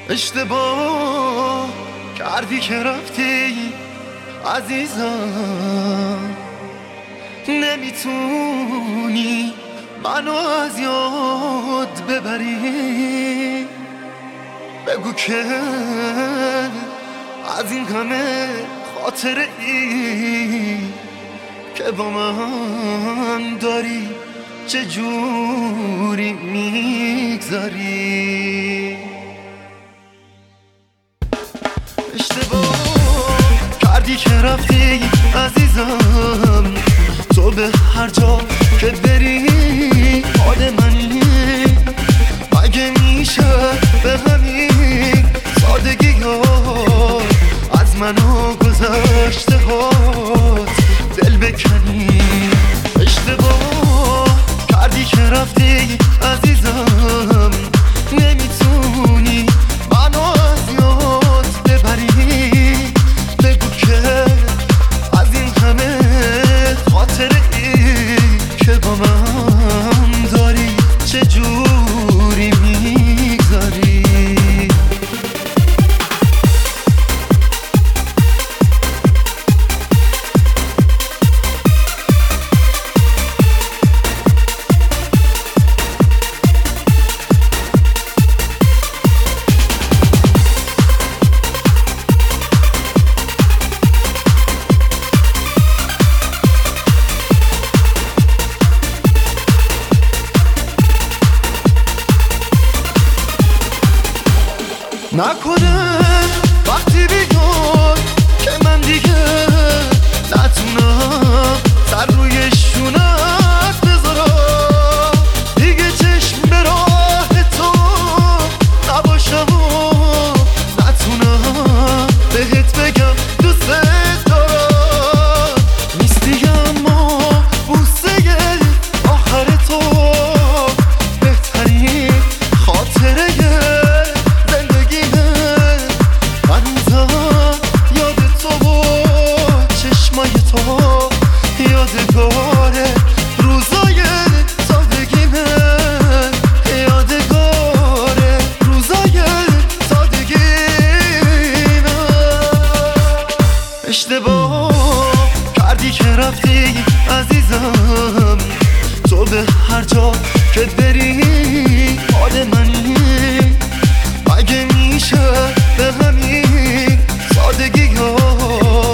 اشتباه کردی که رفتی عزیزم، نمیتونی منو از یاد ببری. بگو که از این همه خاطره ای که با من داری چجوری میگذاری. اشتباه کردی که رفتی عزیزم، تو به هر جا که بری حال منی. مگه میشه به همین سادگی ها از من و گذشته هات دل بکنی؟ اشتباه کردی که رفتی عزیزم، نمیتونی منو از یاد ببری. بگو که از این همه خاطره ای که با من داری چجوری میگذاری. نکنه وقتی بیای که من دیگه نتونم سر روی شونت بذارم. دیگه چشم به راه تو نباشم و نتونم بهت بگم دوست دارم. نیستی اما بوسه آخر تو بهترین خاطره یادگار روزای سادگی من، یادگار روزای سادگی من. اشتباه کردی که رفتی عزیزم، تو به هر جا که بری حال منی. مگه میشه به همین سادگی ها